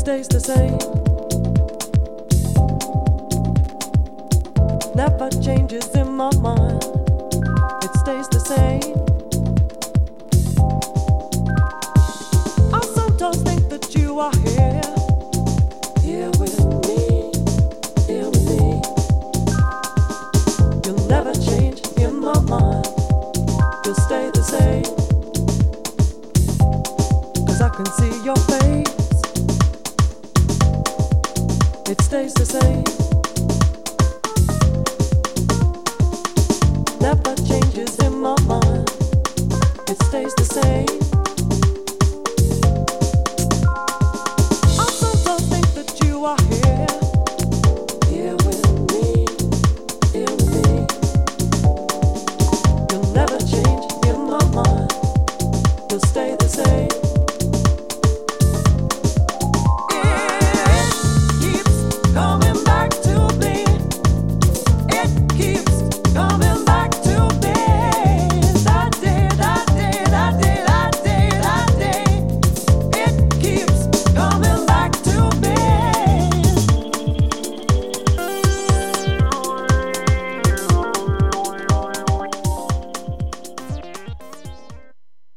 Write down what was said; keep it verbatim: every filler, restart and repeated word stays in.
stays the same. Never changes in my mind. It stays the same. I sometimes think that you are here, here with me, here with me. You'll never change in my mind. You'll stay the same. 'Cause I can see your face. It stays the same. Never changes in my mind. It stays the same.